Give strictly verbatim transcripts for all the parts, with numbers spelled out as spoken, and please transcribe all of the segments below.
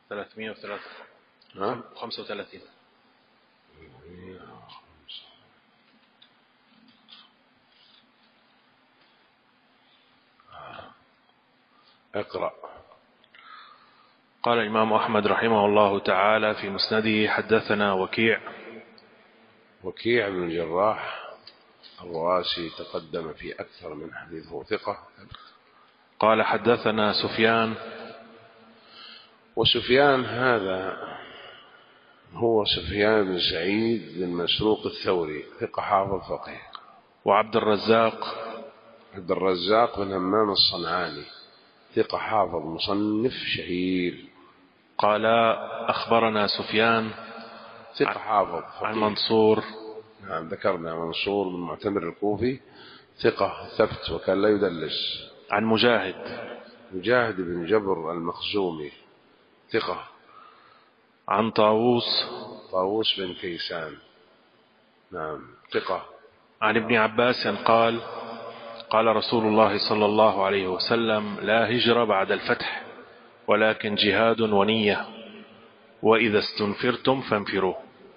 ثلاثمائة وثلاثة وخمسة وثلاثين. اقرأ. قال الإمام أحمد رحمه الله تعالى في مسنده: حدثنا وكيع. وكيع بن الجراح الرؤاسي تقدم في أكثر من حديثه، ثقة. قال حدثنا سفيان. وسفيان هذا هو سفيان بن سعيد بن مسروق الثوري، ثقة حافظ فقيه. وعبد الرزاق. عبد الرزاق بن همام الصنعاني، ثقة حافظ مصنف شهير. قال أخبرنا سفيان، ثقة حافظ فقيه. عن منصور. نعم ذكرنا منصور بن معتمر الكوفي، ثقة ثبت وكان لا يدلس. عن مجاهد. مجاهد بن جبر المخزومي، ثقة. عن طاووس. طاووس بن كيسان، نعم ثقة. عن ابن عباس قال: قال رسول الله صلى الله عليه وسلم: لا هجرة بعد الفتح، ولكن جهاد ونية، وإذا استنفرتم فانفروا.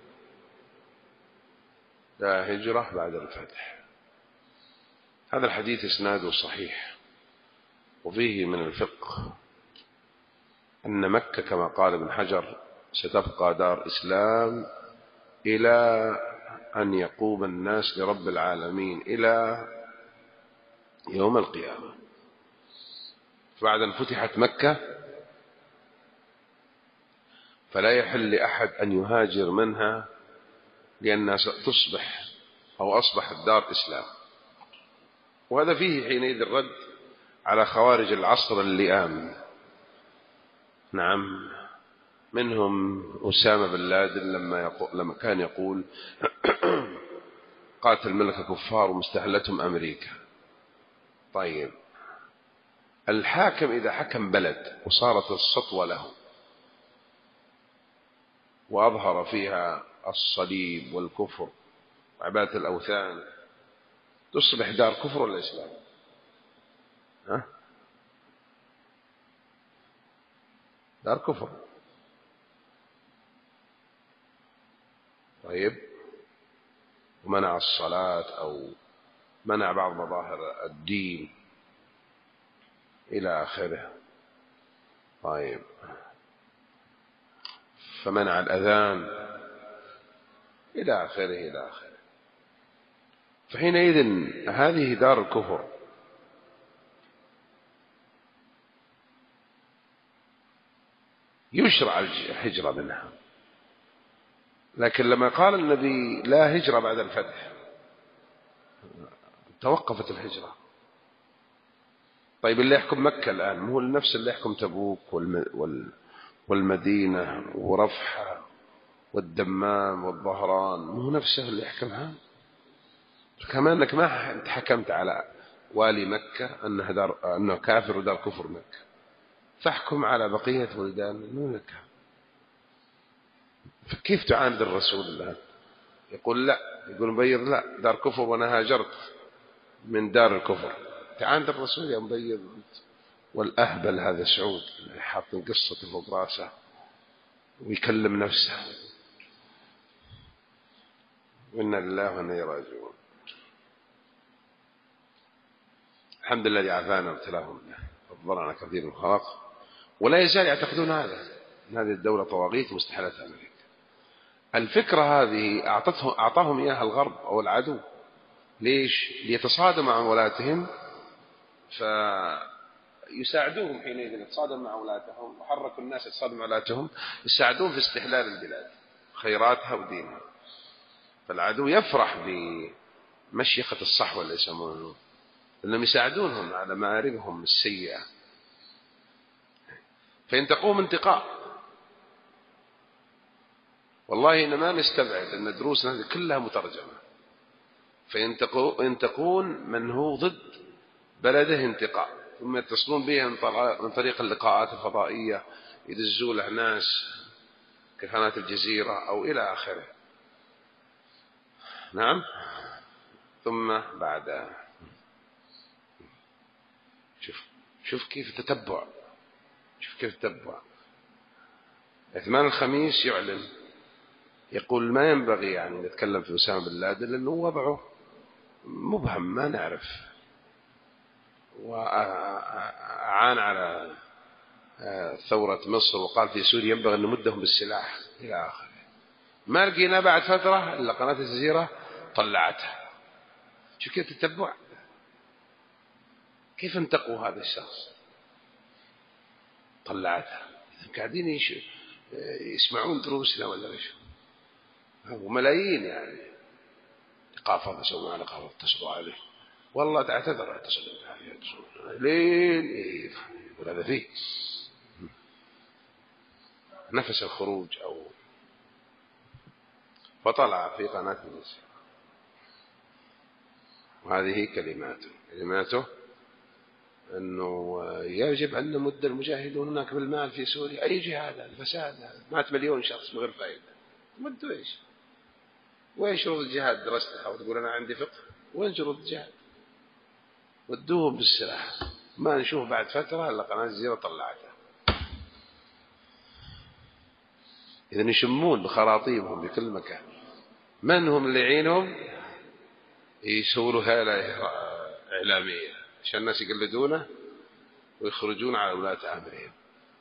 لا هجرة بعد الفتح. هذا الحديث اسناده صحيح، وفيه من الفقه أن مكة كما قال ابن حجر ستبقى دار إسلام إلى أن يقوم الناس لرب العالمين، إلى يوم القيامة. فبعد أن فتحت مكة فلا يحل لأحد أن يهاجر منها، لأنها تصبح أو أصبحت دار إسلام. وهذا فيه حينئذ الرد على خوارج العصر اللئام. نعم، منهم أسامة بن لادن لما, يقول لما كان يقول: قاتل ملك كفار ومستهلتهم أمريكا. طيب، الحاكم إذا حكم بلد وصارت السطوة له وأظهر فيها الصليب والكفر وعبادة الأوثان، تصبح دار كفر ولا إسلام؟ ها؟ دار كفر. طيب، ومنع الصلاة أو منع بعض مظاهر الدين إلى آخره. طيب، فمنع الأذان إلى آخره إلى آخره. فحينئذ هذه دار الكفر. يشرع الهجرة منها، لكن لما قال النبي لا هجرة بعد الفتح توقفت الهجرة. طيب، اللي يحكم مكة الآن مو نفس اللي يحكم تبوك والمدينة ورفحة والدمام والظهران، مو نفسه اللي يحكمها؟ كمان أنك ما أنت حكمت على والي مكة أنه, دار أنه كافر ودار كفر مكة، فاحكم على بقية بلدان المملكة. فكيف تعاند الرسول الآن؟ يقول لا، يقول مبيض لا دار كفر وأنا هاجرت من دار الكفر. تعاند الرسول يا مبيض. والأهبل هذا سعود حاط قصة فوق راسه ويكلم نفسه. وإنا لله وإنا إليه راجعون. الحمد لله الذي عافانا وابتلاهم فضلنا كثير من الخلق، ولا يزال يعتقدون هذا، أن هذه الدولة طواغيت مستحيلة أمريكا. الفكرة هذه أعطتهم أعطاهم إياها الغرب أو العدو. ليش؟ ليتصادم مع ولاتهم، فيساعدوهم حينئذ يتصادم مع ولاتهم، وحركوا الناس يتصادم مع ولاتهم، يساعدون في استحلال البلاد خيراتها ودينها. فالعدو يفرح بمشيخة الصحوة اللي يسمونه، لأنهم يساعدونهم على مآربهم السيئة. فإن تقوم انتقاء، والله إن ما نستبعد أن دروسنا هذه كلها مترجمة. فإن تكون من هو ضد بلده انتقاء، ثم يتصلون به من طريق اللقاءات الفضائية، يدزوا له ناس كقناة الجزيرة أو إلى آخره. نعم. ثم بعد شوف شوف كيف تتبع، شوف كيف تتبع. عثمان الخميس يعلن يقول ما ينبغي يعني نتكلم في أسامة بن لادن لأنه وضعه مبهم ما نعرف، وأعان على ثورة مصر وقال في سوريا ينبغي أن نمدهم بالسلاح إلى آخره. ما لقينا بعد فترة إلا قناة الجزيرة طلعتها. شو كيف تتبع؟ كيف انتقوا هذا الشخص؟ طلعتها. قاعدين يسمعون دروسنا ولا ايش؟ وملايين يعني قافض يسوون على قافض اتصلوا عليه والله تعتذر اتصلوا عليه لين إيه وهذا فيه نفس الخروج أو فطلع في قناة الناس. وهذه كلماته كلماته أنه يجب أن نمد المجاهدون هناك بالمال في سوريا. أي جهاد؟ الفساد، مات مليون شخص بغير فائدة. مدوا إيش؟ وين شروط الجهاد درستها وتقول أنا عندي فقه؟ وين شروط الجهاد؟ ودوهم بالسلاح. ما نشوف بعد فترة إلا قناة الجزيرة طلعتها. إذن يشمون بخراطيمهم بكل مكان. من هم اللي يعينهم؟ يسولوا هالة إعلامية عشان الناس يقلدونه ويخرجون على ولاة أمرهم.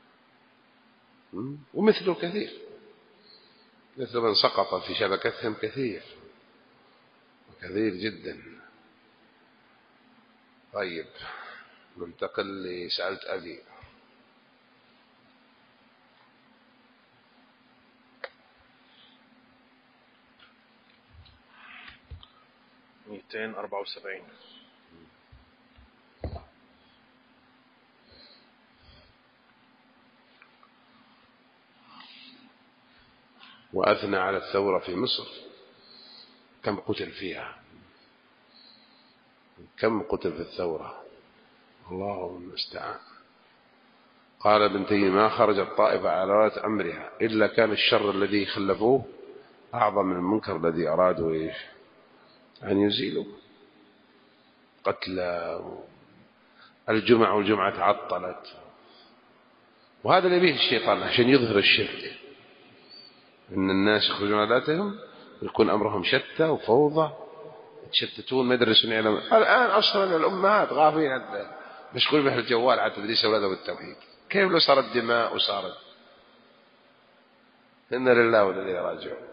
ومثله كثير، مثل من سقط في شبكتهم كثير كثير جدا. طيب ننتقل لسألت أبي. مئتين وأربعة وسبعين. وأثنى على الثورة في مصر. كم قتل فيها؟ كم قتل في الثورة؟ الله المستعان. قال ابن تيمية ما خرج الطائفة على ولاة أمرها إلا كان الشر الذي خلفوه أعظم من المنكر الذي أرادوا إيش أن يزيلوا. قتلى الجمعة والجمعة تعطلت. وهذا اللي به الشيطان عشان يظهر الشرك، إن الناس يخرجون على ذاتهم ويكون أمرهم شتى وفوضى، يتشتتون ما يدرسون علم. الآن أصلا الأمهات غافين مشغول به الجوال على تدريس أولادهم التوحيد. كيف لو صارت دماء وصارت؟ إن لله وإنا إليه راجعون.